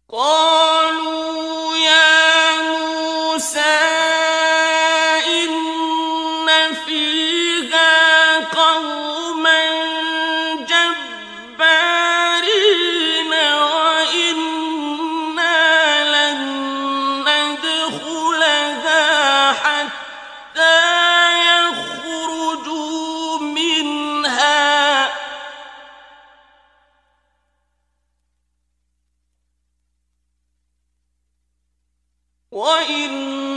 قالوا يا موسى إن فيها قوما جبارين وإنا لن ندخلها حتى يخرجوا منها وإنا